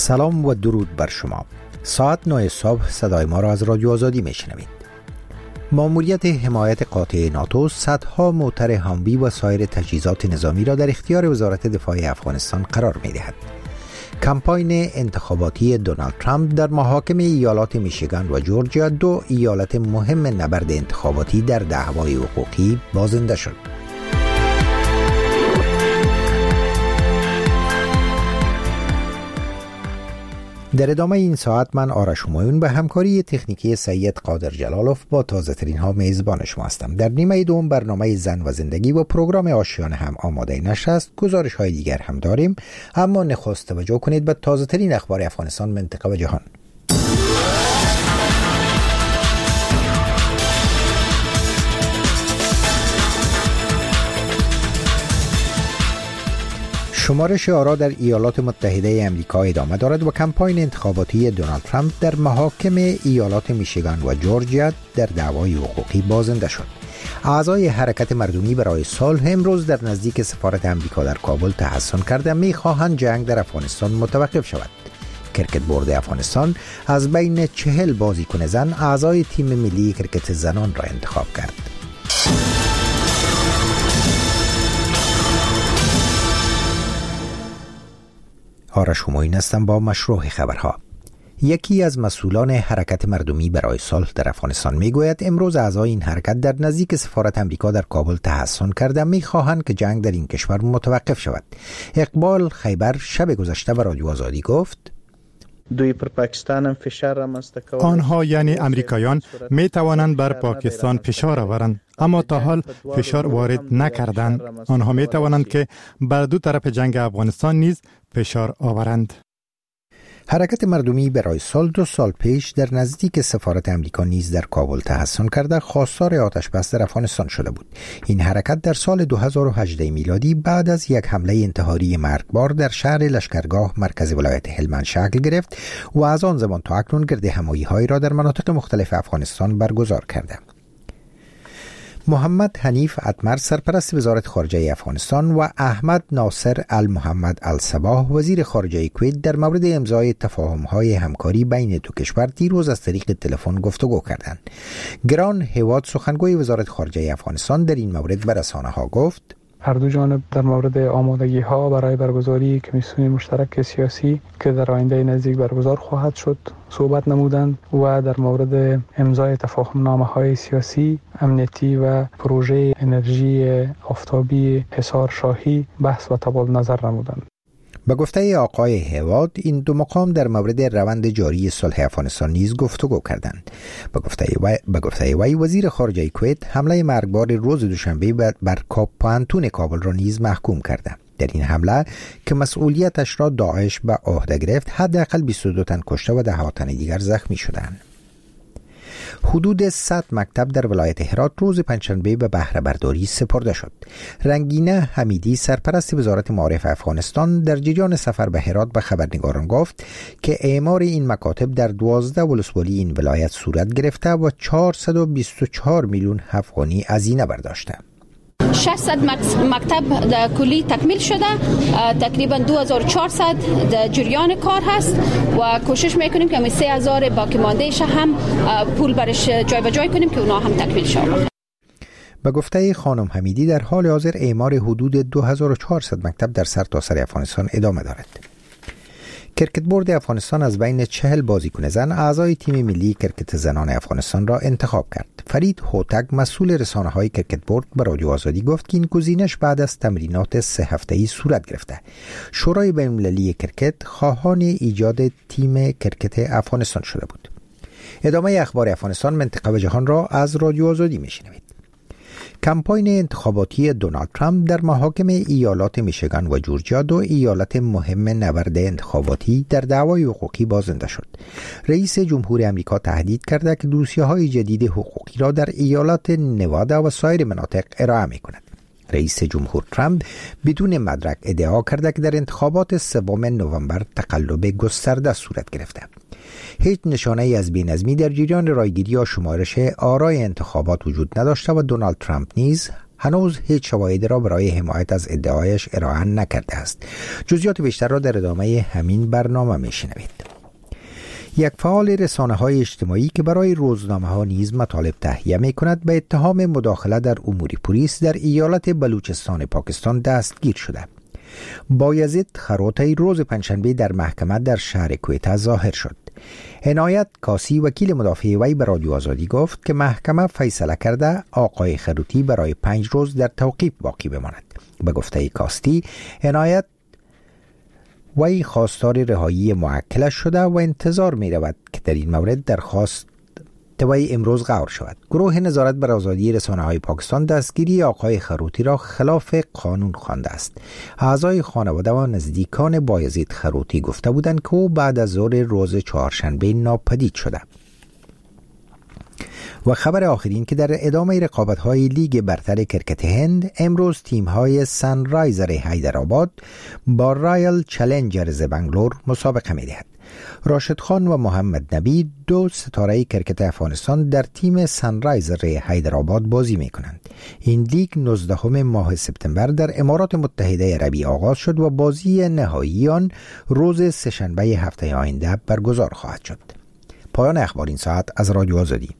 سلام و درود بر شما. ساعت 9 صبح صدای ما را از رادیو آزادی میشنوید. ماموریت حمایت قاطع ناتو صدها موتر هاموی و سایر تجهیزات نظامی را در اختیار وزارت دفاع افغانستان قرار می‌دهد. کمپاین انتخاباتی دونالد ترامپ در محاکم ایالات میشیگان و جورجیا، دو ایالت مهم نبرد انتخاباتی در دعوای حقوقی، بازنده شد. در ادامه این ساعت من آرش همایون به همکاری تکنیکی سید قادر جلالوف با تازه ترین ها میزبان شما هستم. در نیمه دوم برنامه زن و زندگی و پروگرام آشیانه هم آماده نشر است. گزارش های دیگر هم داریم، اما نخست توجه کنید به تازه ترین اخبار افغانستان، منطقه و جهان. شمارش آرا در ایالات متحده آمریکا ادامه دارد و کمپاین انتخاباتی دونالد ترامپ در محاکم ایالات میشیگان و جورجیا در دعوای حقوقی بازنده شد. اعضای حرکت مردمی برای صلح امروز در نزدیک سفارت آمریکا در کابل تحصن کرده می‌خواهند جنگ در افغانستان متوقف شود. کرکت بورد افغانستان از بین 40 بازیکن زن اعضای تیم ملی کرکت زنان را انتخاب کرد. آرش همایون هستم با مشروع خبرها. یکی از مسئولان حرکت مردمی برای صلح در افغانستان میگوید امروز اعضای این حرکت در نزدیک سفارت آمریکا در کابل تحصن کرده میخواهند که جنگ در این کشور متوقف شود. اقبال خیبر شب گذشته به رادیو آزادی گفت دوی پر پاکستان هم فشار رامنځته کوي. آنها یعنی امریکایان می توانند بر پاکستان فشار آورند، اما تا حال فشار وارد نکردند. آنها می توانند که بر دو طرف جنگ افغانستان نیز فشار آورند. حرکت مردمی برای صلح 2 سال پیش در نزدیک سفارت آمریکا نیز در کابل تحصن کرده خواستار آتش بس در افغانستان شده بود. این حرکت در سال 2018 میلادی بعد از یک حمله انتحاری مرگبار در شهر لشکرگاه مرکز ولایت هلمند شکل گرفت و از آن زمان تا اکنون گردهمایی‌هایی را در مناطق مختلف افغانستان برگزار کرده. محمد حنیف اتمر سرپرست وزارت خارجه افغانستان و احمد ناصر المحمد الصباح وزیر خارجه کویت در مورد امضای تفاهم‌های همکاری بین دو کشور دیروز از طریق تلفن گفتگو کردند. گران هیواد سخنگوی وزارت خارجه افغانستان در این مورد به رسانه‌ها گفت هر دو جانب در مورد آمادگی ها برای برگزاری کمیسیون مشترک سیاسی که در آینده نزدیک برگزار خواهد شد صحبت نمودند و در مورد امضای تفاهمنامه های سیاسی، امنیتی و پروژه انرژی آفتابی حصار شاهی بحث و تبادل نظر نمودند. به گفته آقای هیواد این دو مقام در مورد روند جاری صلح افغانستان نیز گفتگو کردند. به گفته وی وزیر خارجه کویت حمله مرگبار روز دوشنبه بر پانتون کابل را نیز محکوم کرده. در این حمله که مسئولیتش را داعش به عهده گرفت حداقل 22 تن کشته و 10 تن دیگر زخمی شدند. حدود 100 مکتب در ولایت هرات روز پنجشنبه به بهره برداری سپرده شد. رنگینه حمیدی سرپرست وزارت معارف افغانستان در جریان سفر به هرات به خبرنگاران گفت که اعمار این مکاتب در 12 ولسوالی این ولایت صورت گرفته و 424 میلیون افغانی هزینه برداشته. 600 مکتب در کلی تکمیل شده، تقریبا 2400 در جریان کار هست و کوشش میکنیم که 3000 باقی ماندهش هم پول برش جای به جای کنیم که اونا هم تکمیل شود. به گفته خانم حمیدی در حال حاضر اعمار حدود 2400 مکتب در سرتاسر افغانستان ادامه دارد. کرکت بورد افغانستان از بین 40 بازیکن زن اعضای تیم ملی کرکت زنان افغانستان را انتخاب کرد. فرید هوتک مسئول رسانه‌های کرکت بورد به رادیو آزادی گفت که این گزینش بعد از تمرینات 3 هفته‌ای صورت گرفته. شورای بین‌المللی کرکت خواهان ایجاد تیم کرکت افغانستان شده بود. ادامه اخبار افغانستان، منطقه و جهان را از رادیو آزادی میشنوید. کمپاین انتخاباتی دونالد ترامپ در محاکم ایالات میشیگان و جورجیا، دو ایالت مهم نبرد انتخاباتی، در دعوای حقوقی بازنده شد. رئیس جمهور آمریکا تهدید کرده که دوسیه‌های جدید حقوقی را در ایالات نوادا و سایر مناطق ارائه می‌کند. رئیس جمهور ترامپ بدون مدرک ادعا کرده که در انتخابات 3 نوامبر تقلب گسترده صورت گرفته. هیچ نشانه ای از بی‌نظمی در جریان رایگیری یا شمارش آرای انتخابات وجود نداشته و دونالد ترامپ نیز هنوز هیچ شواهدی را برای حمایت از ادعایش ارائه نکرده است. جزئیات بیشتر را در ادامه همین برنامه میشنوید. یک فعال رسانه‌های اجتماعی که برای روزنامه‌ها نیز مطالب تهیه می‌کند به اتهام مداخله در امور پلیس در ایالت بلوچستان پاکستان دستگیر شده. بایزید خروطی روز پنجشنبه در محکمه در شهر کویته ظاهر شد. عنایت کاسی وکیل مدافع وی به رادیو آزادی گفت که محکمه فیصله کرده آقای خروطی برای 5 روز در توقیف باقی بماند. به گفته کاستی، عنایت وی خواستار رهایی موکلش شده و انتظار می رود که در این مورد درخواست وی امروز غور شود. گروه نظارت بر آزادی رسانه‌های پاکستان دستگیری آقای خروطی را خلاف قانون خوانده است. اعضای خانواده و نزدیکان بایزید خروطی گفته بودند که او بعد از ظهر روز چهارشنبه ناپدید شده. و خبر آخرین که در ادامه رقابت‌های لیگ برتر کرکت هند، امروز تیم‌های سنرایزر حیدرآباد با رایل چالنجرز بنگلور مسابقه می‌دهند. راشد خان و محمد نبی 2 ستاره کرکت افغانستان در تیم سنرایزر حیدرآباد بازی می‌کنند. این لیگ 19 ماه سپتامبر در امارات متحده عربی آغاز شد و بازی نهایی آن روز سه‌شنبه هفته آینده برگزار خواهد شد. پایان اخبار این ساعت از رادیو آزادی.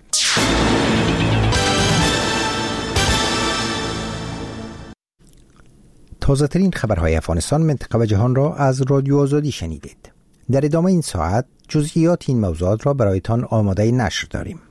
تازه ترین خبرهای افغانستان، منطقه و جهان را از رادیو آزادی شنیدید. در ادامه این ساعت جزئیات این موضوعات را برایتان آماده نشر داریم.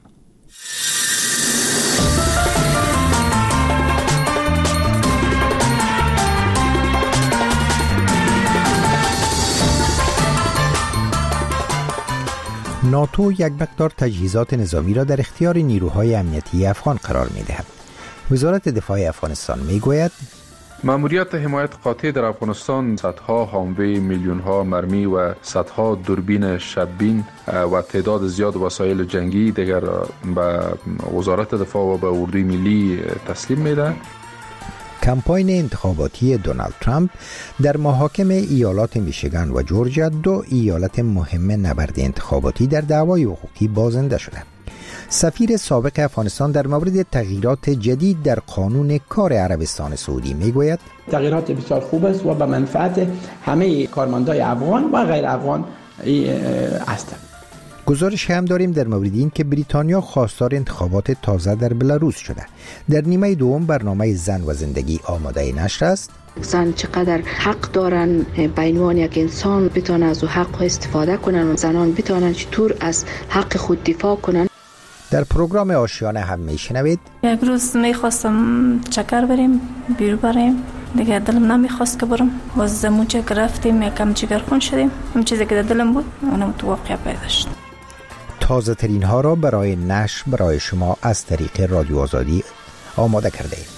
ناتو یک مقدار تجهیزات نظامی را در اختیار نیروهای امنیتی افغان قرار می‌دهد. وزارت دفاع افغانستان می‌گوید ماموریت حمایت قاطع در افغانستان صدها هاموی، میلیون‌ها مرمی و صدها دوربین شب‌بین و تعداد زیاد وسایل جنگی دیگر به وزارت دفاع و به اردوی ملی تسلیم می‌دهد. کمپاین انتخاباتی دونالد ترامپ در محاکم ایالات میشیگان و جورجیا، 2 ایالت مهم نبرد انتخاباتی، در دعوای حقوقی بازنده شده. سفیر سابق افغانستان در مورد تغییرات جدید در قانون کار عربستان سعودی میگوید تغییرات بسیار خوب است و به منفعت همه کارمندای افغان و غیر افغان است. گزارش هم داریم در مورد این که بریتانیا خواستار انتخابات تازه در بلاروس شده. در نیمه دوم برنامه زن و زندگی آماده نشر است. زن چقدر حق دارن به عنوان یک انسان بتونن از حق استفاده کنن و زنان بتونن چطور از حق خود دفاع کنن. در پروگرام آشیانه هم میشنوید یک روز میخواستم چکر بریم بیرو بریم، دیگه دلم نمیخواست که برم، باز زموچه گرفتیم یکم جگرخون شدیم، هم چیزی که در دلم بود اونم تو واقعا پیدا شد. تازه ترین ها را برای نشر برای شما از طریق رادیو آزادی آماده کرده ایم.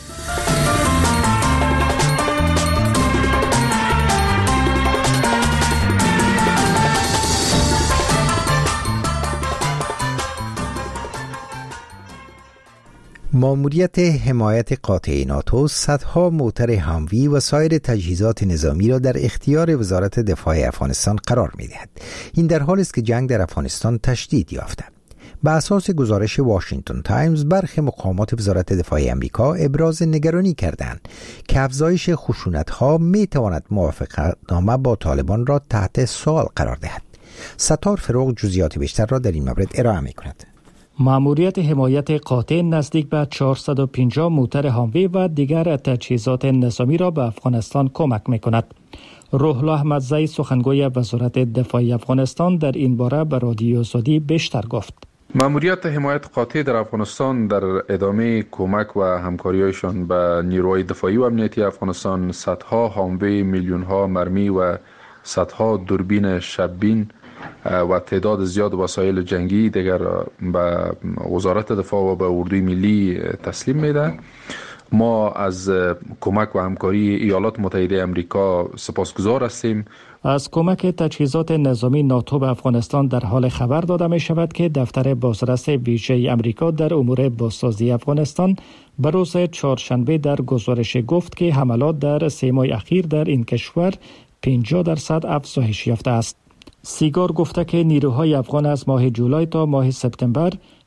ماموریت حمایت قاطع ناتو صدها موتر هموی و سایر تجهیزات نظامی را در اختیار وزارت دفاع افغانستان قرار می‌دهد. این در حالی است که جنگ در افغانستان تشدید یافته. به اساس گزارش واشنگتن تایمز، برخی مقامات وزارت دفاع آمریکا ابراز نگرانی کردند که افزایش خشونت‌ها می‌تواند موافقتنامه با طالبان را تحت سوال قرار دهد. ستار فروغ جزئیات بیشتر را در این مورد ارائه می‌کند. ماموریت حمایت قاطع نزدیک به 450 موتر هاموی و دیگر تجهیزات نظامی را به افغانستان کمک می‌کند. روح‌الله احمدزی سخنگوی وزارت دفاع افغانستان در این باره به رادیو آزادی بیشتر گفت. ماموریت حمایت قاطع در افغانستان در ادامه کمک و همکاری‌هایشان به نیروهای دفاعی و امنیتی افغانستان صدها هاموی، میلیون‌ها مرمی و صدها دوربین شب‌بین و تعداد زیاد وسایل جنگی دیگر به وزارت دفاع و به اردوی ملی تسلیم میده. ما از کمک و همکاری ایالات متحده آمریکا سپاسگزار هستیم. از کمک تجهیزات نظامی ناتو به افغانستان در حال خبر داده می شود که دفتر بازرس ویژه آمریکا در امور بازسازی افغانستان به روز چهارشنبه در گزارش گفت که حملات در 3 ماه اخیر در این کشور 50% افزایش یافته است. سیگار گفته که نیروهای افغان از ماه جولای تا ماه سپتامبر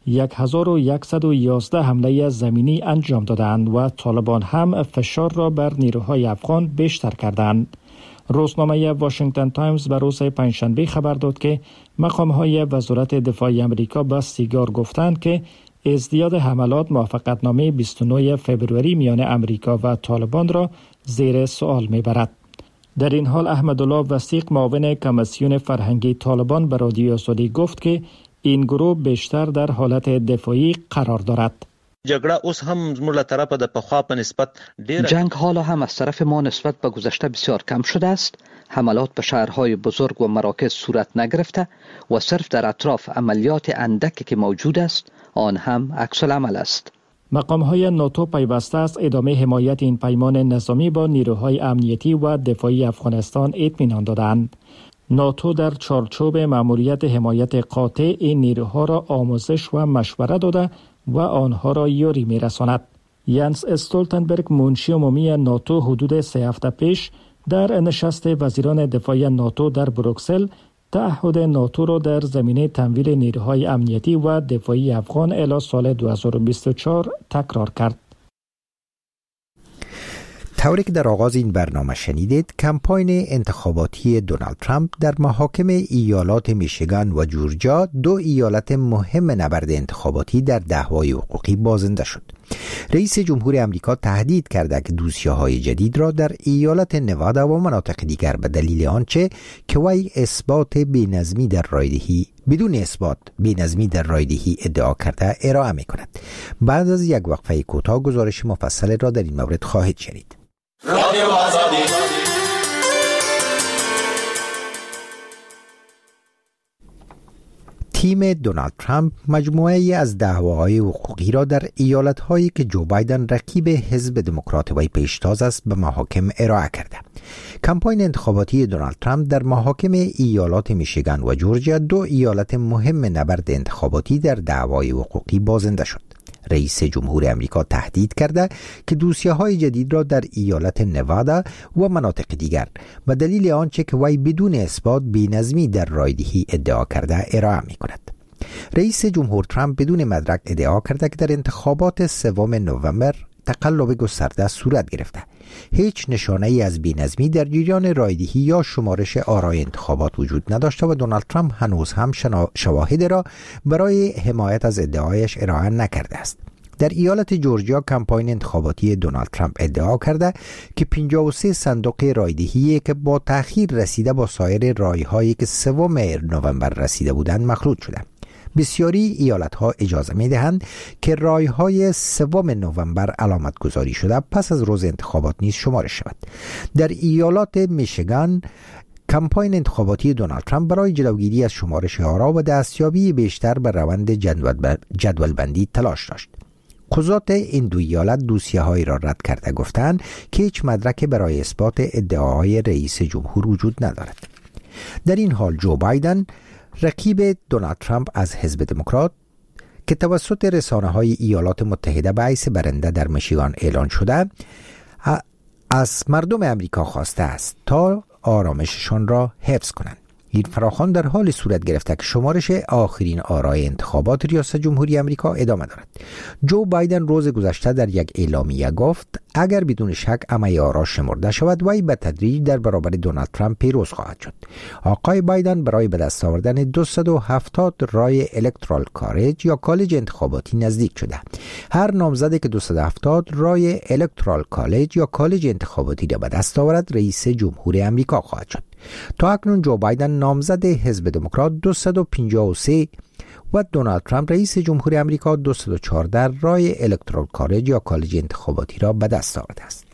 1111 حمله زمینی انجام دادند و طالبان هم فشار را بر نیروهای افغان بیشتر کردند. روزنامه واشنگتن تایمز بر روز پنجشنبه خبر داد که مقام‌های وزارت دفاع آمریکا به سیگار گفتند که ازدیاد حملات موافقتنامه 29 فبروری میان امریکا و طالبان را زیر سوال میبرد. در این حال احمدالله وثیق معاون کمیسیون فرهنگی طالبان به رادیو آزادی گفت که این گروه بیشتر در حالت دفاعی قرار دارد. جنگ حالا هم از طرف ما نسبت به گذشته بسیار کم شده است. حملات به شهرهای بزرگ و مراکز صورت نگرفته و صرف در اطراف عملیات اندکی که موجود است آن هم عکس العمل است. مقام‌های ناتو پیوسته است ادامه حمایت این پیمان نظامی با نیروهای امنیتی و دفاعی افغانستان اطمینان دادند. ناتو در چارچوب مأموریت حمایت قاطع این نیروها را آموزش و مشوره داده و آنها را یاری می‌رساند. ینس استولتنبرگ منشی عمومی ناتو حدود 3 هفته پیش در نشست وزیران دفاع ناتو در بروکسل تعهد ناتو را در زمینه تمویل نیروهای امنیتی و دفاعی افغان الی سال 2024 تکرار کرد. طوری که در آغاز این برنامه شنیدید، کمپاین انتخاباتی دونالد ترامپ در محاکم ایالات میشیگان و جورجیا، 2 ایالت مهم نبرد انتخاباتی در دعوای حقوقی بازنده شد. رئیس جمهور امریکا تهدید کرده که دوسیه‌های جدید را در ایالت نوادا و مناطق دیگر به دلیل آنچه که وی بدون اثبات بی‌نظمی در رایدهی ادعا کرده ارائه می‌کند. بعد از یک وقفه کوتاه گزارش مفصل را در این مورد خواهید شنید. رادیو آزادی. تیم دونالد ترامپ مجموعه‌ای از دعواهای حقوقی را در ایالت‌هایی که جو بایدن رقیب حزب دموکرات وی پیشتاز است به محاکم ارائه کرده. کمپاین انتخاباتی دونالد ترامپ در محاکم ایالات میشیگان و جورجیا، 2 ایالت مهم نبرد انتخاباتی در دعوای حقوقی بازنده شد. رئیس جمهور امریکا تهدید کرده که دوسیه‌های جدید را در ایالت نوادا و مناطق دیگر به دلیل آنچه که وی بدون اثبات بی‌نظمی در رایدهی ادعا کرده ارائه می‌کند. رئیس جمهور ترامپ بدون مدرک ادعا کرده که در انتخابات 3 نوامبر تقلب گسترده صورت گرفته. هیچ نشانه‌ای از بی‌نظمی در جریان رایدهی یا شمارش آرای انتخابات وجود نداشته و دونالد ترامپ هنوز هم شواهد را برای حمایت از ادعایش ارائه نکرده است. در ایالت جورجیا، کمپاین انتخاباتی دونالد ترامپ ادعا کرده که 53 صندوق رایدهی که با تأخیر رسیده با سایر رای‌هایی که 3 نوامبر رسیده بودند مخلوط شده. بسیاری ایالت‌ها اجازه می‌دهند که رای‌های 3 نوامبر علامت گذاری شده پس از روز انتخابات نیز شمارش شود. در ایالات میشیگان، کمپاین انتخاباتی دونالد ترامپ برای جلوگیری از شمارش آرا و دستیابی بیشتر به روند جدولبندی تلاش داشت. قضات این 2 ایالت دوسیه‌هایی را رد کرده گفتند که هیچ مدرک برای اثبات ادعاهای رئیس جمهور وجود ندارد. در این حال جو بایدن، رقیب دونالد ترامپ از حزب دموکرات که توسط رسانه‌های ایالات متحده به حیث برنده در میشیگان اعلان شده، از مردم امریکا خواسته است تا آرامششان را حفظ کنند. این فراخوان در حال صورت گرفته که شمارش آخرین آرای انتخابات ریاست جمهوری امریکا ادامه دارد. جو بایدن روز گذشته در یک اعلامیه گفت اگر بدون شک همه آرا شمرده شود وی به تدریج در برابر دونالد ترامپ پیروز خواهد شد. آقای بایدن برای به دست آوردن 270 رای الکترال کالج یا کالج انتخاباتی نزدیک شده. هر نامزدی که 270 رای الکترال کالج یا کالج انتخاباتی را به دست آورد رئیس جمهور امریکا خواهد شد. تا اکنون جو بایدن نامزد حزب دموکرات 253 و دونالد ترامپ رئیس جمهور امریکا 214 رای الکترال کالج یا کالج انتخاباتی را به دست آورده است.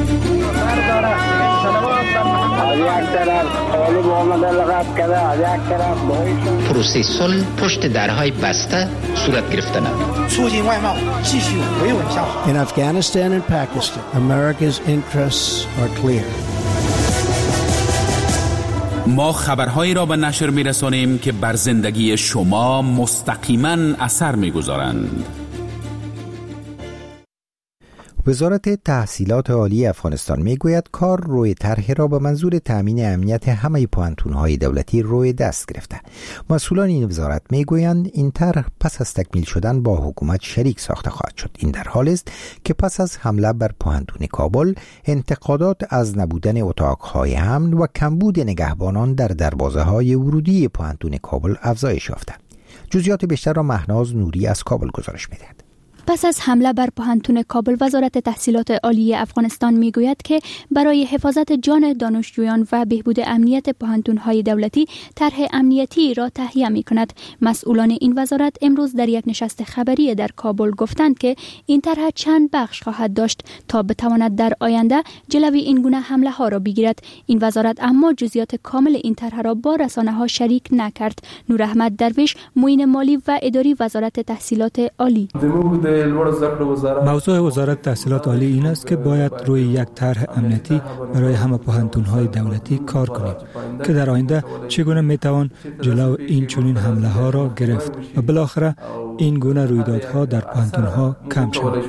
پروسه صلح پشت درهای بسته صورت گرفته نمید. In Afghanistan and Pakistan, America's interests are clear. ما خبرهایی را به نشر می‌رسانیم که بر زندگی شما مستقیما اثر می‌گذارند. وزارت تحصیلات عالی افغانستان میگوید کار روی طرح را به منظور تامین امنیت همه پوهنتون‌های دولتی روی دست گرفته. مسئولان این وزارت میگویند این طرح پس از تکمیل شدن با حکومت شریک ساخته خواهد شد. این در حالی است که پس از حمله بر پوهنتون کابل انتقادات از نبودن اتاق‌های امن و کمبود نگهبانان در دروازه‌های ورودی پوهنتون کابل افزایش یافته. جزئیات بیشتر را مهناز نوری از کابل گزارش می‌دهد. پس از حمله بر پوهنتون کابل، وزارت تحصیلات عالی افغانستان میگوید که برای حفاظت جان دانشجویان و بهبود امنیت پوهنتون‌های دولتی طرح امنیتی را تهیه می‌کند. مسئولان این وزارت امروز در یک نشست خبری در کابل گفتند که این طرح چند بخش خواهد داشت تا بتواند در آینده جلوی این گونه حمله‌ها را بگیرد. این وزارت اما جزئیات کامل این طرح را با رسانه‌ها شریک نکرد. نور احمد درویش، معین مالی و اداری وزارت تحصیلات عالی: موضوع وزارت تحصیلات عالی این است که باید روی یک طرح امنیتی برای همه پوهنتون‌های دولتی کار کنیم که در آینده چگونه میتوان جلو این چنین حمله ها را گرفت و بالاخره این گونه رویدادها در پوهنتون‌ها کم شود.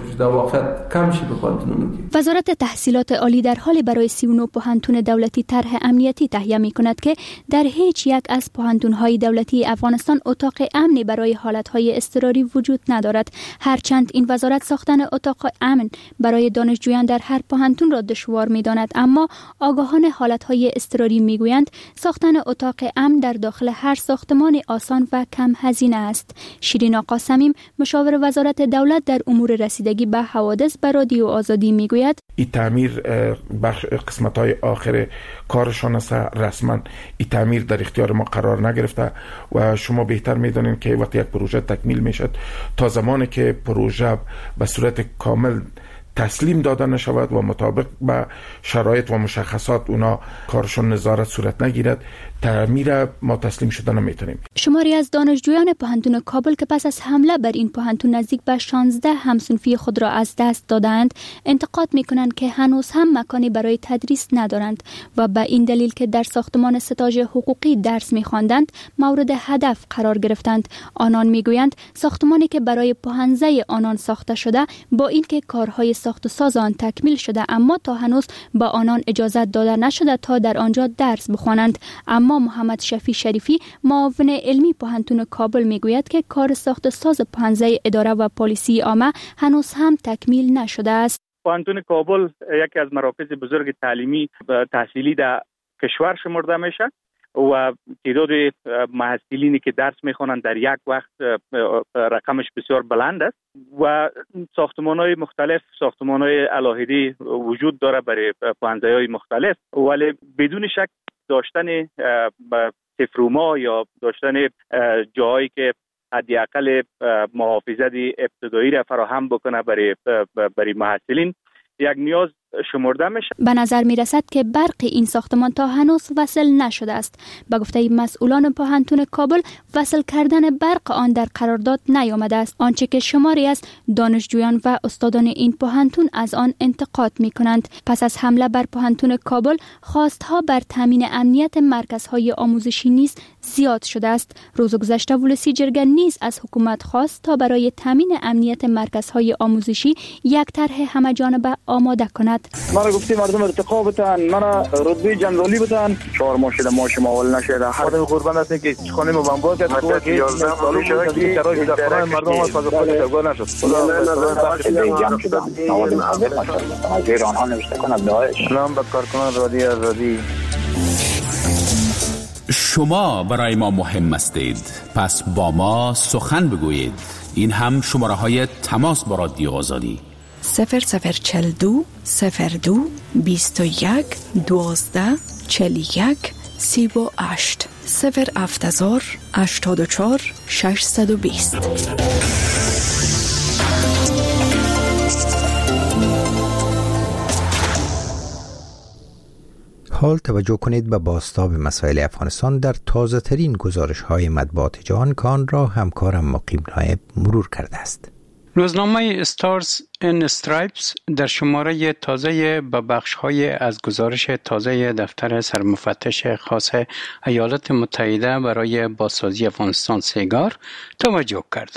وزارت تحصیلات عالی در حال برای 39 پوهنتون دولتی طرح امنیتی تهیه می‌کند که در هیچ یک از پوهنتون‌های دولتی افغانستان اتاق امنی برای حالت‌های اضطراری وجود ندارد. هرچند این وزارت ساختن اتاق امن برای دانشجویان در هر پوهنتون را دشوار می‌داند، اما آگاهان حالت‌های اضطراری می‌گویند ساختن اتاق امن در داخل هر ساختمان آسان و کم هزینه است. شیرین آقا صمیم، مشاور وزارت دولت در امور رسیدگی به حوادث، به رادیو آزادی می‌گوید این تعمیر بخش قسمت‌های آخر کارشان است. رسما این تعمیر در اختیار ما قرار نگرفته و شما بهتر می‌دانید که وقتی یک پروژه تکمیل میشد تا زمانی که پروژه به صورت کامل تسلیم داده نشود و مطابق به شرایط و مشخصات اونا کارشون نظارت صورت نگیرد، تعمیر ما تسلیم شده نمیتونیم. شماری از دانشجویان پوهنتون کابل که پس از حمله بر این پوهنتون نزدیک به 16 همصنفی خود را از دست دادند، انتقاد میکنند که هنوز هم مکانی برای تدریس ندارند و به این دلیل که در ساختمان ستاژ حقوقی درس میخواندند مورد هدف قرار گرفتند. آنان میگویند ساختمانی که برای پوهنځی آنان ساخته شده، با اینکه کارهای ساخت و ساز آن تکمیل شده، اما تا هنوز با آنان اجازه داده نشده تا در آنجا درس بخوانند. اما محمد شفیع شریفی، معاون علمی پوهنتون کابل، میگوید که کار ساخت ساز پوهنځی اداره و پلیسی عامه هنوز هم تکمیل نشده است. پوهنتون کابل یکی از مراکز بزرگ تعلیمی و تحصیلی در کشور شمرده میشه و تعداد محصلینی که درس میخوانند در یک وقت رقمش بسیار بلند است و ساختمان‌های مختلف، ساختمان‌های علاهدی وجود داره برای پوهنځی‌های مختلف، ولی بدون شک داشتن سفروما یا داشتن جایی که حداقل محافظت ابتدایی را فراهم بکنه برای محصلین یک نیاز شمرده میشه. به نظر می رسد که برق این ساختمان تا هنوز وصل نشده است. به گفته مسئولان پوهنتون کابل، وصل کردن برق آن در قرارداد نیامده است، آنچه که شماری از دانشجویان و استادان این پوهنتون از آن انتقاد می کنند. پس از حمله بر پوهنتون کابل، خواستها بر تامین امنیت مرکزهای آموزشی نیز زیاد شده است. روز گذشته ولسی جرگه نیز از حکومت خواست تا برای تامین امنیت مرکزهای آموزشی یک طرح همه‌جانبه آماده کند. مرا گفتی مردم ارتقا بتن، مرا رتبه جنرالی بتن، 4 ماه شده ماش ماول نشده. خودم قربان هستم که خانه ما بمبار کرد، تو که 11 سال شده که شرایط در خانه مردم از فاز خود تگاه نشد. غیر آنها نوشته کنند داعش. سلام به کارکنان رادیو آزادی. شما برای ما مهم هستید، پس با ما سخن بگویید. این هم شماره های تماس با رادیو آزادی: 0042 02 21 12 41 38 070 84 620. حال توجه کنید به بازتاب مسائل افغانستان در تازه ترین گزارش های مطبوعات جهان که آن را همکارم مقیم نایب مرور کرده است. روزنامه استارز این استرایپس در شماره تازه به بخش‌های از گزارش تازه دفتر سرمفتش خاص ایالات متحده برای بازسازی افغانستان سیگار توجه کرده.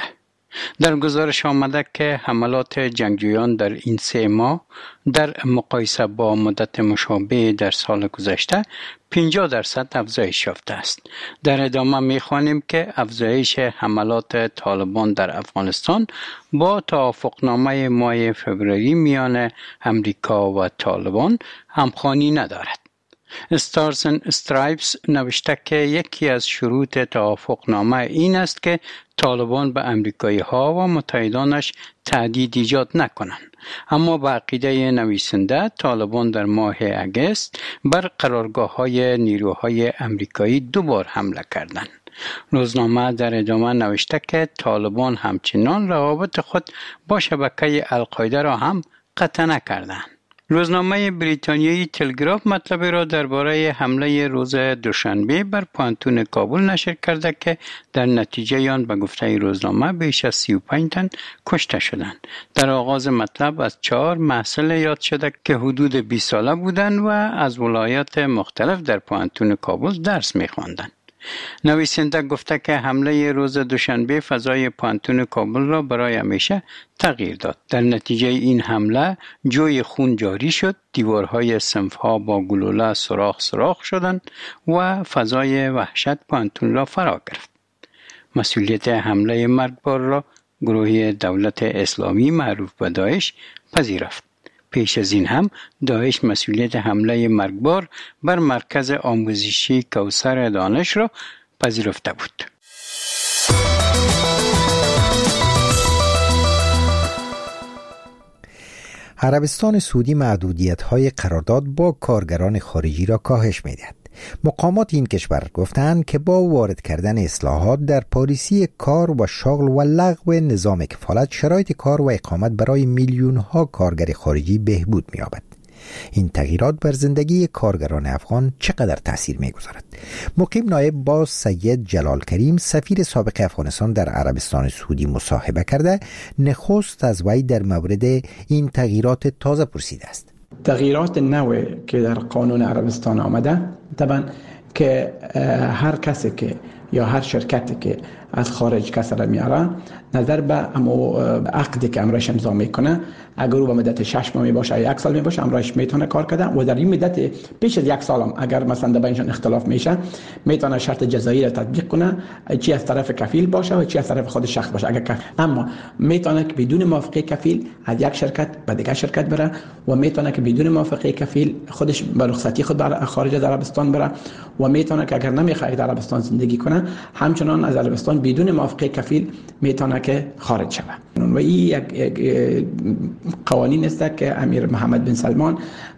در گزارش آمده که حملات جنگجویان در این 3 ماه در مقایسه با مدت مشابه در سال گذشته 50% افزایش یافته است. در ادامه می‌خوانیم که افزایش حملات طالبان در افغانستان با توافقنامه ماه فوریه میان امریکا و طالبان همخوانی ندارد. استارز اند استرایپس نوشته که یکی از شروط توافقنامه این است که طالبان به امریکایی ها و متحدانش تهدید ایجاد نکنند. اما به عقیده نویسنده طالبان در ماه اگست بر قرارگاه های نیروهای امریکایی 2 بار حمله کردند. روزنامه در ادامه نوشته که طالبان همچنان روابط خود با شبکه القاعده را هم قطع نکردند. روزنامه بریتانیایی تلگراف مطلب را درباره حمله روز دوشنبه بر پانتون کابل نشر کرده که در نتیجه آن به گفته روزنامه بیش از 35 تن کشته شدند. در آغاز مطلب از 4 محصل یاد شده که حدود 20 ساله بودند و از ولایات مختلف در پانتون کابل درس می‌خواندند. نویسنده گفته که حمله روز دوشنبه فضای پانتون کابل را برای همیشه تغییر داد. در نتیجه این حمله جوی خون جاری شد، دیوارهای صنفها با گلوله سوراخ شدند و فضای وحشت پانتون را فرا گرفت. مسئولیت حمله مرگبار را گروه دولت اسلامی معروف به داعش پذیرفت. پیش از این هم داعش مسئولیت حمله مرگبار بر مرکز آموزشی کوثر دانش را پذیرفته بود. عربستان سعودی محدودیت‌های قرارداد با کارگران خارجی را کاهش می‌دهد. مقامات این کشور گفتند که با وارد کردن اصلاحات در پالیسی کار و شغل و لغو نظام کفالت شرایط کار و اقامت برای میلیون‌ها کارگر خارجی بهبود می‌یابد. این تغییرات بر زندگی کارگران افغان چقدر تأثیر می‌گذارد؟ مقیم نایب با سید جلال کریم سفیر سابق افغانستان در عربستان سعودی مصاحبه کرده نخست از وی در مورد این تغییرات تازه پرسیده است. تغییرات نوعی که در قانون عربستان آمده طبعا که هر کسی که یا هر شرکتی که از خارج کسی را میاره نظر به عقدی که امرش امضا میکنه اگر او به مدت 6 ماه باشه یا 1 سال باشه امرش میتونه کار کنه و در این مدت پیش از 1 سال هم اگر مثلا بینشان اختلاف میشه میتونه شرط جزایی را تطبیق کنه، چی از طرف کفیل باشه و چی از طرف خود شخص باشه. اما میتونه که بدون موافقه کفیل از یک شرکت به دیگر شرکت بره و میتونه که بدون موافقه کفیل خودش به رخصتی خود بره خارج از عربستان بره و میتونه که اگر نمیخواد در عربستان زندگی کنه همچنان از عربستان بدون موافقه کفیل میتونه که خارج شود. و این یک قوانین است که امیر محمد بن سلمان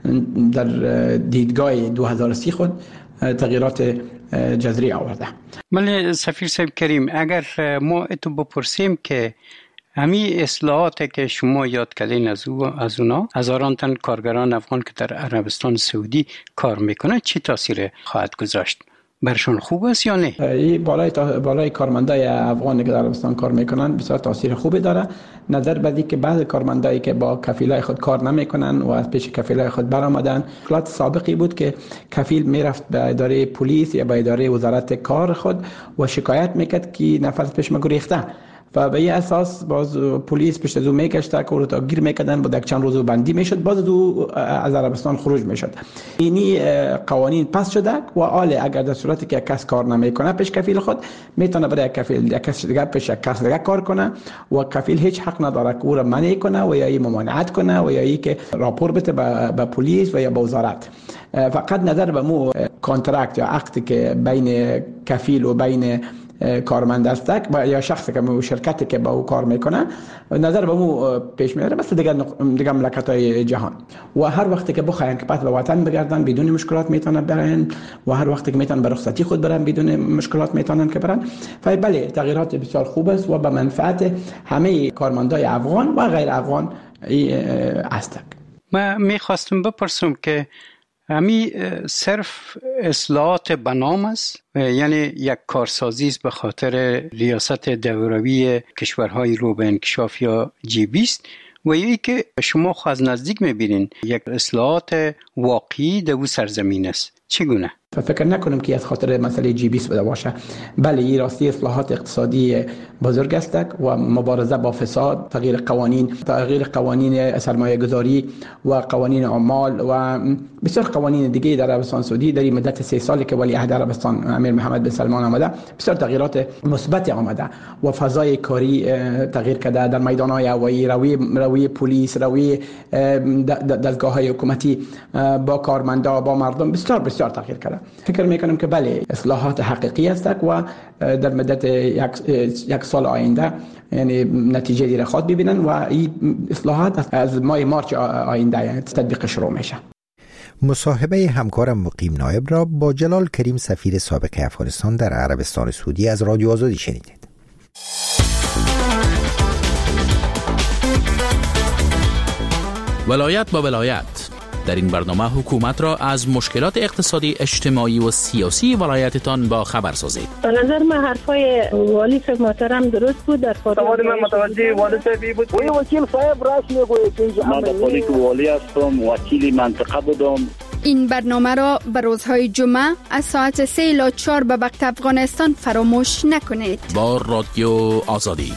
در دیدگاه 2030 خود تغییرات جذری آورده. بله سفیر صاحب کریم، اگر ما اتو بپرسیم که همی اصلاحات که شما یاد کردین از اونا هزاران تن کارگران افغان که در عربستان سعودی کار میکنه چی تاثیر خواهد گذاشت؟ برشون خوب است یا نه؟ این بالای کارمندای افغان که در عربستان کار میکنن بسیار تاثیر خوبی داره. نظر بدی که بعضی کارمندایی که با کفیلای خود کار نمیکنن و از پیش کفیلای خود برآمدن، اصلاحات سابقی بود که کفیل میرفت به اداره پلیس یا به اداره وزارت کار خود و شکایت میکرد که نفر پیش ما گریخته و به این اساس باز پلیس پشت از او میکشته که او تا گیر میکردن با یک چند روز بندی میشد، باز او از عربستان خروج میشد. اینی قوانین پس شده و حال اگر در صورتی که کس کار نمیکنه پیش کفیل خود میتونه برای کفیل یک کس دیگه پیش کس دیگه کار کنه و کفیل هیچ حق نداره که او را منع کنه و یا این ممانعت کنه و یا این که راپور بده به پلیس و یا به وزارت. فقط نظر به مو کانترکت یا عقدی که بین کفیل و بین کارمند است یا شخصی که شرکتی که با او کار میکنه نظر به او پیش میاره مثل دیگه مملکت‌های جهان و هر وقتی که بخواین که پس به وطن بگردن بدون مشکلات میتونن برن و هر وقتی که میتونن به رخصتی خود برن بدون مشکلات میتونن که برن. بله تغییرات بسیار خوب است و به منفعت همه کارمندای افغان و غیر افغان است. من میخواستم بپرسم که همی صرف اصلاحات بنام است، یعنی یک کارسازی است به خاطر ریاست دولوی کشورهای رو به انکشاف یا G20 و یکی که شما از نزدیک میبینین یک اصلاحات واقعی در او سرزمین است. چگونه؟ فکر نکنم که از خاطر مسئله جی 20 بوده باشه. بله این راستی اصلاحات اقتصادی بزرگ است و مبارزه با فساد، تغییر قوانین سرمایه گذاری و قوانین عمال و بسیار قوانین دیگه در عربستان سعودی در این مدت 3 سالی که ولی عهد عربستان امیر محمد بن سلمان آمده بسیار تغییرات مثبت آمده و فضای کاری تغییر کرده. در میدان‌های هوایی، روی پلیس، روی دستگاه‌های حکومتی با کارمندا، با مردم بسیار تغییر کرده. فکر میکنم که بله اصلاحات حقیقی است و در مدت یک سال آینده یعنی نتیجه دیگر خواهد ببینن و این اصلاحات از ماه مارچ آینده یعنی تطبیق شروع میشه. مصاحبه همکارم مقیم نایب را با جلال کریم سفیر سابق افغانستان در عربستان سعودی از رادیو آزادی شنیدید. ولایت با ولایت. در این برنامه حکومت را از مشکلات اقتصادی، اجتماعی و سیاسی ولایتتان با خبر سازید. به نظر من حرفای والی صاحب محترم درست بود. در سوال من متوجه والی صاحب بود. وکیل صاحب راست میگوید که من در پالیک والی هستم، وکیل منطقه بودم. این برنامه را به روزهای جمعه از ساعت 3 الی 4 به وقت افغانستان فراموش نکنید. با رادیو آزادی.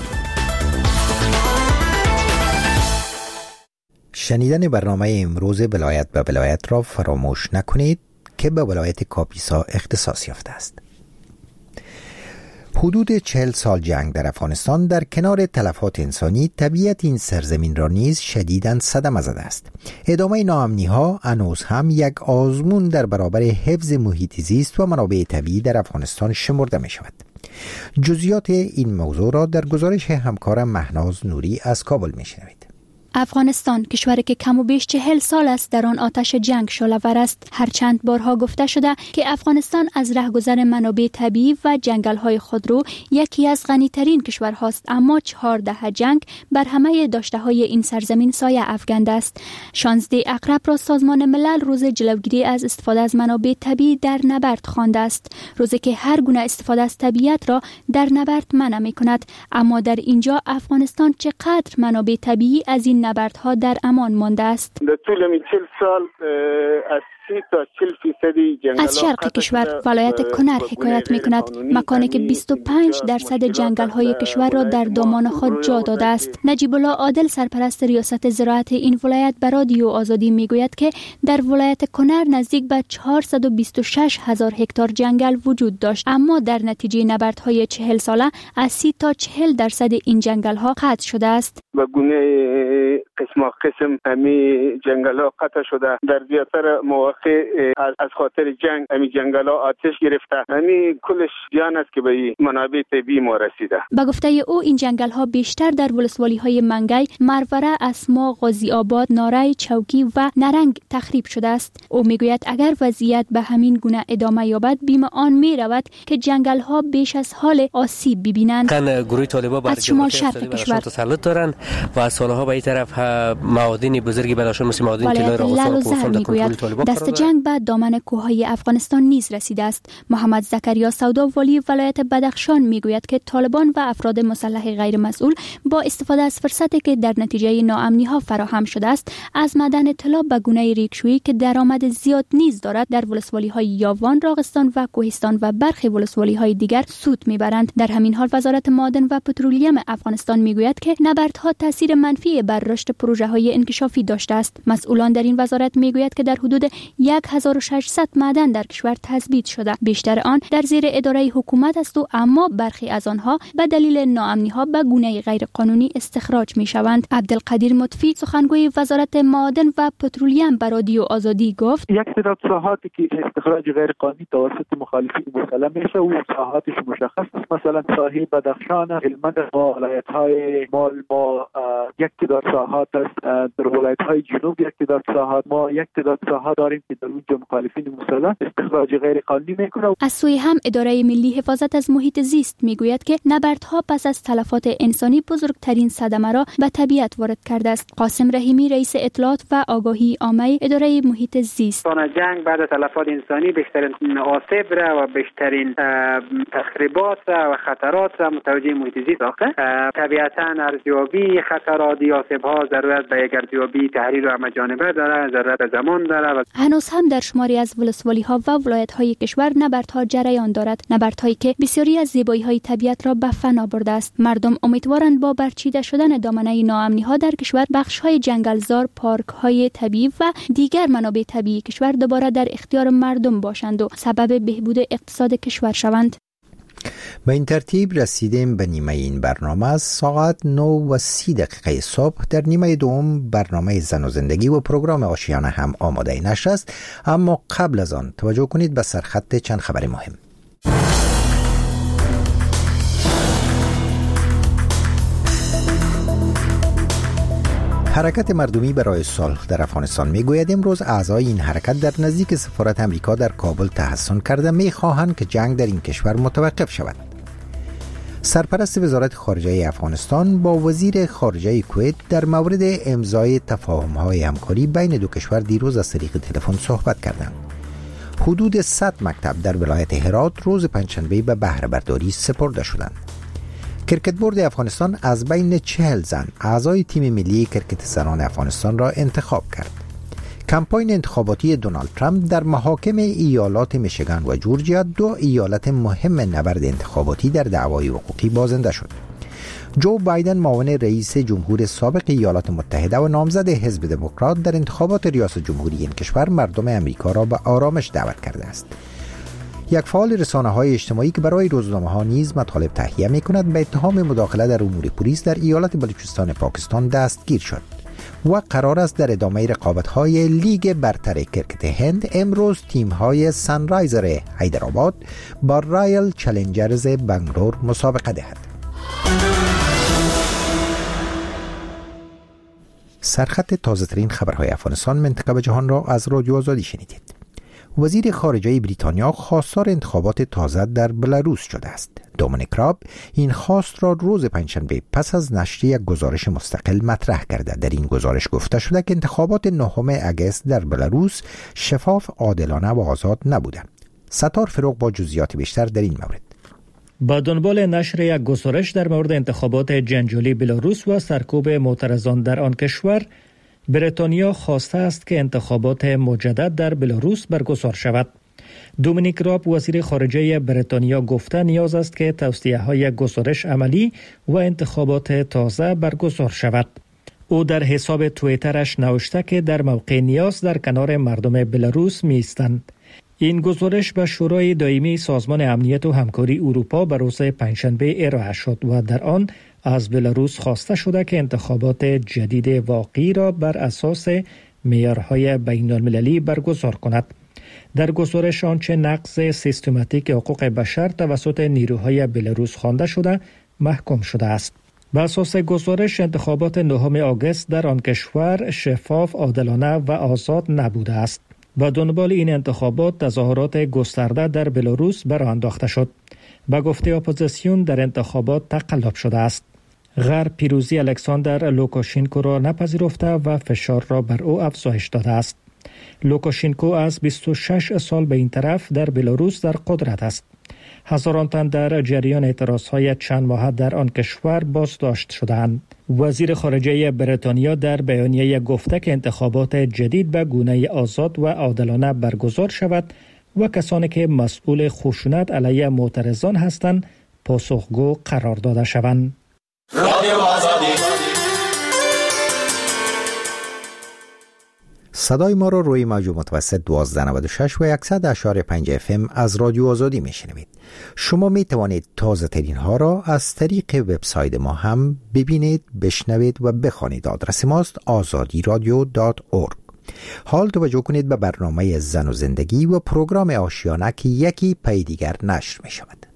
شنیدن برنامه امروز ولایت به ولایت را فراموش نکنید که به ولایت کاپیسا اختصاص یافته است. حدود 40 سال جنگ در افغانستان در کنار تلفات انسانی طبیعت این سرزمین را نیز شدیداً صدمه زده است. ادامه ناامنی‌ها هنوز هم یک آزمون در برابر حفظ محیط زیست و منابع طبیعی در افغانستان شمرده می شود. جزئیات این موضوع را در گزارش همکارم مهناز نوری از کابل می شنوید. افغانستان کشوری که کم و بیش 40 سال است در آن آتش جنگ شعله‌ور است. هر چند بارها گفته شده که افغانستان از رهگذر منابع طبیعی و جنگل‌های خودرو یکی از غنی‌ترین کشورهاست، اما 4 دهه جنگ بر همه داشته‌های این سرزمین سایه افکنده است. 16 اکتبر را سازمان ملل روز جلوگیری از استفاده از منابع طبیعی در نبرد خوانده است، روزی که هر گونه استفاده از طبیعت را در نبرد منع می‌کند. اما در اینجا افغانستان چقدر منابع طبیعی از این نبردها در امان مانده است؟ در طول 40 سال از 30 تا 40% جنگل‌ها از شرق کشور ولایت کنر حکایت می‌کند، مکانی که 25% جنگل‌های کشور را در دامان خود جا داده است. نجیب الله عادل سرپرست ریاست زراعت این ولایت به رادیو آزادی میگوید که در ولایت کنر نزدیک به 426,000 هکتار جنگل وجود داشت، اما در نتیجه نبردهای 40 ساله از 30 تا 40% این جنگل‌ها قطع شده است. به گونه قسم همین جنگل‌ها قطع شده. در زیاتر مواقع از خاطر جنگ همین جنگل‌ها آتش گرفته. همین کلش زیان است که به منابع طبیعی ما رسیده. به گفته او این جنگل‌ها بیشتر در ولسوالی‌های منگی، مروره، اسما، غازی آباد، ناری، چوکی و نرنگ تخریب شده است. او میگوید اگر وضعیت به همین گونه ادامه یابد بیم آن می‌رود که جنگل‌ها بیش از حال آسیب ببینند. گروه طالبان بر شمال شرق کشور تسلط دارند و از سالها به این طرف معادن بزرگی براشون مثل معادن طلای راغستان در کنترل طالبان دست جنگ به دامن کوههای افغانستان نیز رسیده است. محمد زکریا سودا والی ولایت بدخشان میگوید که طالبان و افراد مسلح غیر مسئول با استفاده از فرصتی که در نتیجه ناامنی‌ها فراهم شده است از معدن طلا به گونه ریگشویی که درآمد زیاد نیز دارد در ولسوالی‌های یاوان، راغستان و کوهستان و برخی ولسوالی‌های دیگر سود میبرند. در همین حال وزارت معادن و پترولیم افغانستان میگوید که نبردها تاثیر منفی بر رشد پروژه‌های انکشافی داشته است. مسئولان در این وزارت میگوید که در حدود 1600 معدن در کشور تثبیت شده. بیشتر آن در زیر اداره حکومت است و اما برخی از آنها به دلیل ناامنی‌ها به گونه غیر قانونی استخراج می‌شوند. عبدالقدیر مطفی سخنگوی وزارت معادن و پترولیم به رادیو آزادی گفت: یک تعداد ساحاتی که استخراج غیر قانونی توسط مخالفین مسلم میشه و ساحاتش مشخص است، مثلا ساحه بدخشان، هلمند و ولایت‌های مال ما یک تعداد ساحات است، در ولایت‌های جنوب یک تعداد ساحات، ما یک تعداد ساحات داریم که در اونجا مخالفین مسلح استخراج غیر قانونی میکنه. از سوی هم اداره ملی حفاظت از محیط زیست میگوید که نبردها پس از تلفات انسانی بزرگترین صدمه را به طبیعت وارد کرده است. قاسم رحیمی رئیس اطلاعات و آگاهی عامه اداره محیط زیست: جنگ بعد از تلفات انسانی بیشترین آسیب را و بیشترین تخریبات را و خطرات را متوجه محیط زیست ساخته. طبیعتاً ارزیابی خطرات اقتصادی آسیب‌ها ضرورت به یک ارزیابی تحلیل و همه‌جانبه داره، ضرورت به زمان داره. هنوز هم در شماری از ولسوالی‌ها و ولایت‌های کشور نبردها جریان دارد، نبردهایی که بسیاری از زیبایی‌های طبیعت را به فنا برده است. مردم امیدوارند با برچیده شدن دامنه ناامنی‌ها در کشور بخش‌های جنگلزار، پارک‌های طبیعی و دیگر منابع طبیعی کشور دوباره در اختیار مردم باشند و سبب بهبود اقتصاد کشور شوند. به این ترتیب رسیدیم به نیمه این برنامه. از ساعت 9:30 صبح در نیمه دوم برنامه زن و زندگی و پروگرام آشیانه هم آماده نشر است، اما قبل از آن توجه کنید به سرخط چند خبر مهم. حرکت مردمی برای صلح در افغانستان میگوید امروز اعضای این حرکت در نزدیک سفارت امریکا در کابل تحصن کرده میخواهند که جنگ در این کشور متوقف شود. سرپرست وزارت خارجه افغانستان با وزیر خارجه کویت در مورد امضای تفاهم‌های همکاری بین دو کشور دیروز از طریق تلفن صحبت کردند. حدود 100 مکتب در ولایت هرات روز پنجشنبه به بهره برداری سپرده شدند. کرکت بورد افغانستان از بین 40 زن اعضای تیم ملی کرکت زنان افغانستان را انتخاب کرد. کمپاین انتخاباتی دونالد ترامپ در محاکم ایالات میشیگان و جورجیا، دو ایالت مهم نبرد انتخاباتی در دعوای حقوقی بازنده شد. جو بایدن معاون رئیس جمهور سابق ایالات متحده و نامزد حزب دموکرات در انتخابات ریاست جمهوری این کشور مردم امریکا را به آرامش دعوت کرده است. یک فعال رسانه‌های اجتماعی که برای روزنامه‌ها نیز مطالب تهیه می‌کند به اتهام مداخله در امور پلیس در ایالت بلوچستان پاکستان دستگیر شد و قرار است در ادامه رقابت‌های لیگ برتر کرکت هند امروز تیم‌های سنرایزر حیدرآباد با رایل چالنجرز بنگلور مسابقه دهد. سرخط تازه‌ترین خبرهای افغانستان، منطقه و جهان را از رادیو آزادی شنیدید. وزیر خارجه بریتانیا خواستار انتخابات تازه در بلاروس شده است. دومینیک راب این خواست را روز پنجشنبه پس از نشر یک گزارش مستقل مطرح کرده. در این گزارش گفته شده که انتخابات 9 اگست در بلاروس شفاف، عادلانه و آزاد نبوده. ستار فروغ با جزئیات بیشتر در این مورد. با دنبال نشر یک گزارش در مورد انتخابات جنجالی بلاروس و سرکوب معترضان در آن کشور، بریتانیا خواسته است که انتخابات مجدد در بلاروس برگزار شود. دومینیک راب وزیر خارجه بریتانیا گفته نیاز است که توصیه‌های گزارش عملی و انتخابات تازه برگزار شود. او در حساب توییترش نوشته که در موقع نیاز در کنار مردم بلاروس می‌ایستند. این گزارش به شورای دائمی سازمان امنیت و همکاری اروپا به روز پنجشنبه ارائه شد و در آن از بلاروس خواسته شده که انتخابات جدید واقعی را بر اساس معیارهای بین‌المللی برگزار کند. در گزارش آنچه نقض سیستماتیک حقوق بشر توسط نیروهای بلاروس خوانده شده محکوم شده است. بر اساس گزارش انتخابات 9 آگوست در آن کشور شفاف، عادلانه و آزاد نبوده است. و دنبال این انتخابات تظاهرات گسترده در بلاروس برآ انداخته شد. به گفته اپوزیسیون در انتخابات تقلب شده است. غرب پیروزی الکساندر لوکاشنکو را نپذیرفته و فشار را بر او افزایش داده است. لوکاشنکو از 26 سال به این طرف در بلاروس در قدرت است. هزاران تن در جریان اعتراضهای چند ماه در آن کشور بازداشت شدند. وزیر خارجه بریتانیا در بیانیه گفته که انتخابات جدید به گونه آزاد و عادلانه برگزار شود و کسانی که مسئول خشونت علیه معترضان هستند پاسخگو قرار داده شوند. صدای ما را روی موج متوسط 1296 و 100.5 FM از رادیو آزادی میشنوید. شما می توانید تازه ترین ها را از طریق وبسایت ما هم ببینید، بشنوید و بخوانید. آدرس ماست azadiradio.org. حال توجه کنید به برنامه زن و زندگی و پروگرام آشیانه که یکی پی دیگر نشر می شود.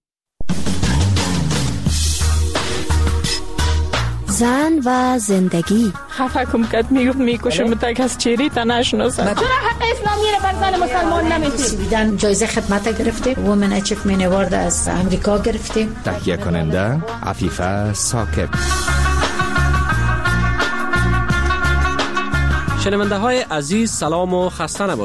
زن و زندگی. خفه کم کد میکشم تا کس چیری تا نشناسم. چرا حق اسلامی را بر زن مسلمان نمیدید؟ سویدن جایزه خدمت گرفته، وومن اچیومنت اوارد از امریکا گرفته. تهیه کننده عفیفه ثاقب. شنونده های عزیز سلام و خسته نباشید.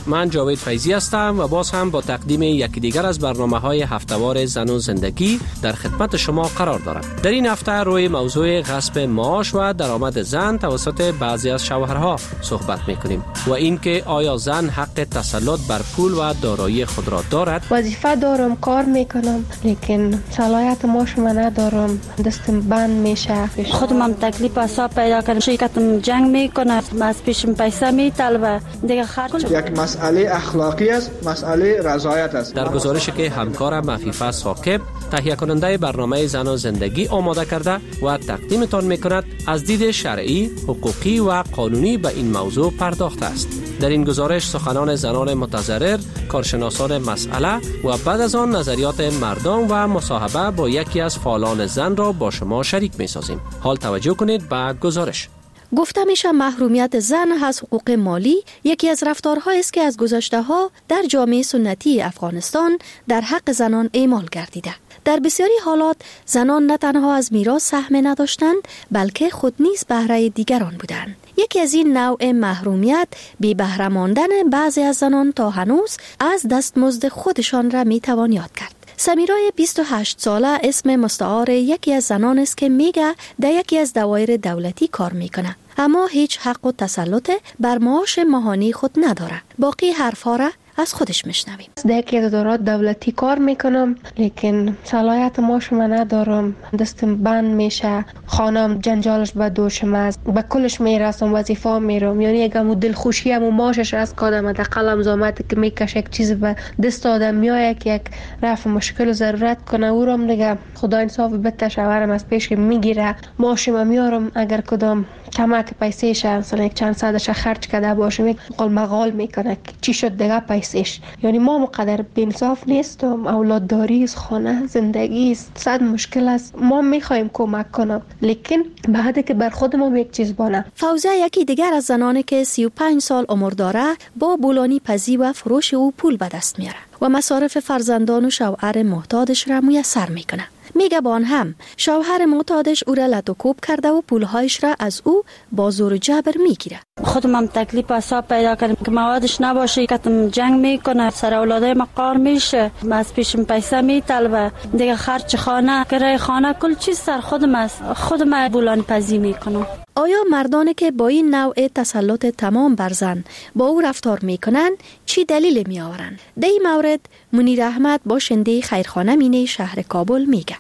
من جاوید فیضی هستم و باز هم با تقدیم یکی دیگر از برنامه‌های هفتهوار زن و زندگی در خدمت شما قرار دارم. در این هفته روی موضوع غصب معاش و درآمد زن توسط بعضی از شوهرها صحبت می‌کنیم و اینکه آیا زن حق تسلط بر پول و دارایی خود را دارد؟ وظیفه دارم، کار میکنم، لیکن صلاحیت معاش من ندارم، دستم بند میشه. خودم تکلیف حساب پیدا کردم، شرکتم جنگ میکنه، از پیشم پیسه میطلبه، دیگه خرج. یک مسئله اخلاقی است، مسئله رضایت است. در گزارشی که همکارم عفیفه ثاقب تهیه کننده برنامه زن و زندگی آماده کرده و تقدیمتان میکند، از دید شرعی، حقوقی و قانونی به این موضوع پرداخته است. در این گزارش سخنان زنان متضرر، کارشناسان مسئله و بعد از آن نظریات مردم و مصاحبه با یکی از فعالان زن را با شما شریک می‌سازیم. حال توجه کنید به گزارش. گفته میشه محرومیت زن از حقوق مالی یکی از رفتارهایی است که از گذشته‌ها در جامعه سنتی افغانستان در حق زنان اعمال گردیده. در بسیاری حالات زنان نه تنها از میراث سهم نداشتند، بلکه خود نیز بهره دیگران بودند. یکی از این نوع محرومیت بی بهره ماندن بعضی از زنان تا هنوز از دستمزد خودشان را میتوان یاد کرد. سمیرای 28 ساله اسم مستعار یکی از زنان است که میگه در یکی از دوایر دولتی کار میکنه، اما هیچ حق و تسلط بر معاش ماهانه خود نداره. باقی حرفا را از خودش میشنویم. در یک ادارات دولتی کار میکنم، لیکن صلاحیت معاش من ندارم، دستم بند میشه، خانم جنجالش به دوشم است، به کلش میرسم، وظیفه میرم، یعنی یک مدل خوشی هم و معاشش از کادم در قلم زامت که میکشه یک چیز به دست آدم میایه که یک رفع مشکل و ضرورت کنه، او رام دیگه خدا انصاف بده شوهرم از پیش میگیره، معاشم میارم، اگر کدام کمک پیسه شه مثلا یک چند صدش خرج کرده باشه یک قول مقال میکنه چی شد دیگه پیسش. یعنی ما مقدر بینصاف نیستم، اولاد داری است، خانه زندگی است، صد مشکل است، ما میخوایم کمک کنم، لیکن بعد که بر خودمون یک چیز بانه. فوزه یکی دیگر از زنانی که 35 سال عمر داره با بولانی پزی و فروش او پول به دست میاره و مصارف فرزندان و شوهر محتاجش را میسر میکنه. میگه بان هم شوهر معتادش او را لطوکوب کرده و پولهایش را از او با زور و جبر میگیره. خودم هم تکلیف حساب پیدا کردم که موادش نباشه، کتم جنگ میکنه، سر اولادای مقار میشه، از پیشم پیسه میطلبه، دیگه خرج خانه، کرایه خانه، کل چیز سر خودم است، خودم بولان پزی میکنم. آیا مردانی که با این نوع تسلط تمام بر زن با او رفتار میکنن چی دلیل میآورند؟ در این مورد منیر احمد باشنده خیرخانه مینه شهر کابل میگه.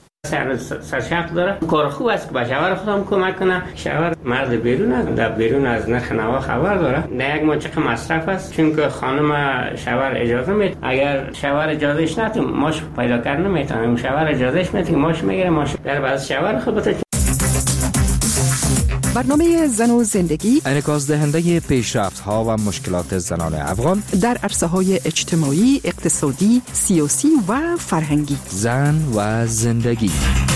سرشق داره، کار خوب است که به شوهر خودم کمک کنه. شوهر مرد بیرون، در بیرون از نرخ نوا خبر داره، در یک منطقه مصرف است، چون که خانم شوهر اجازه میده، اگر شوهر اجازهش نده ماش پیدا کردن نمیتونه، شوهر اجازهش میده ماش میگیره، ماش در بعض شوهر خودت. برنامه زن و زندگی انعکاس دهنده پیشرفت‌ها و مشکلات زنان افغان در عرصه‌های اجتماعی، اقتصادی، سیاسی و فرهنگی. زن و زندگی.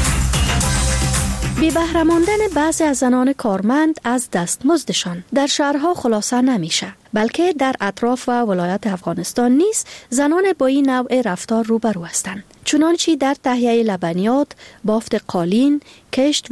بی بهره ماندن بعضی از زنان کارمند از دستمزدشان در شهرها خلاصه نمیشه، بلکه در اطراف و ولایت افغانستان نیز زنان با این نوع رفتار روبرو هستند. چنانچه در تهیه لبنیات، بافت قالین، کشت